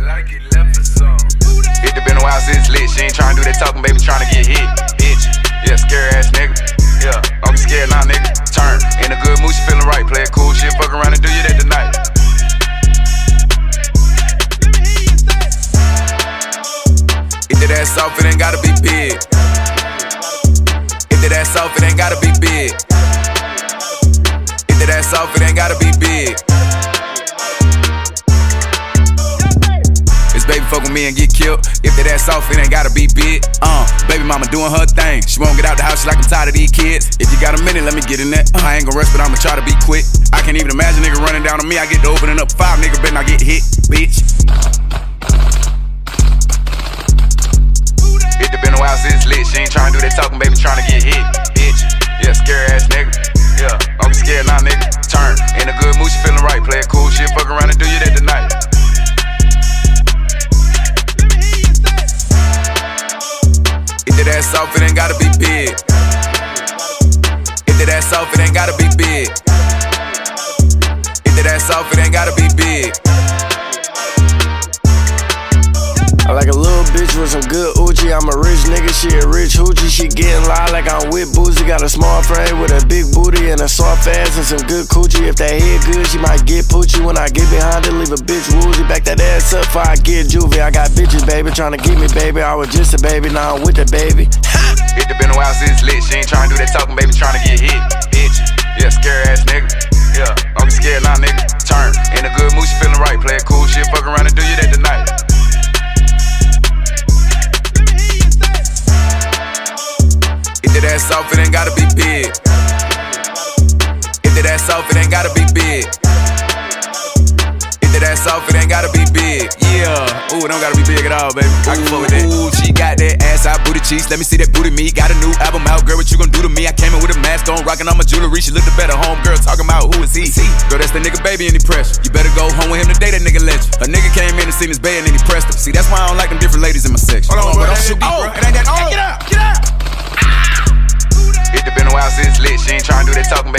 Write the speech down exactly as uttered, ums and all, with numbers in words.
like it left for some. It been a while since lit. She ain't tryna do that talking, baby, tryna get hit. Bitch, yeah, scary ass nigga. Yeah, don't be scared now, nigga. Turn in a good mood, she feeling right. Play it cool, shit, fuck around and do you that tonight. If that ass off, it ain't gotta be big. If that ass off, it ain't gotta be big. If that ass off, it ain't gotta be big. Baby fuck with me and get killed. If that ass off, it ain't gotta be big. Uh, baby mama doing her thing. She won't get out the house, she like I'm tired of these kids. If you got a minute, let me get in that. Uh, I ain't gon' rush, but I'ma try to be quick. I can't even imagine nigga running down on me. I get to opening up five, nigga better not get hit, bitch. It been a while since lit. She ain't tryna do that talking, baby, tryna get hit, bitch. Yeah, scary ass nigga. Yeah, don't be scared now, nigga. Turn in a good mood, she feeling right. Play it cool, shit, fuck around and do you that tonight. If that ass off, it ain't gotta be big. If that ass off, it ain't gotta be big. If that ass off, it ain't gotta be big. I like a little bitch with some good Uchi. I'm a rich nigga, she a rich hoochie. She getting loud like I'm with Boozy. Got a small frame with a big booty and a soft ass and some good coochie. If that head good, she might get poochie. When I get behind it, leave a bitch woozy. Back that ass up before I get juvie. I got bitches, baby, tryna get me, baby. I was just a baby, now I'm with the baby. It been a while since lit. She ain't tryna do that talking, baby, tryna get hit, bitch. Yeah, scary ass nigga. Yeah, don't be scared now, nigga. Turn in a good mood, she feeling right. Play it cool, shit, fuck around and do you that tonight. If that ass off, it ain't gotta be big. If that ass off, it ain't gotta be big. If that ass off, it ain't gotta be big. Yeah, ooh, it don't gotta be big at all, baby. I can fuck with that. Ooh, she got that ass out, booty cheeks. Let me see that booty meat. Got a new album out, girl, what you gon' do to me? I came in with a mask on, rockin' all my jewelry. She looked a better home girl, talking about who is he? Girl, that's the nigga baby and he pressure. You better go home with him today, that nigga let you. A nigga came in and seen his bae and then he pressed him. See, that's why I don't like them different ladies in my section. Hold on, bro, don't shoot me, oh, bro. It ain't that. Oh, get out, get out. It been a while since lit. She ain't tryna do that talking, baby.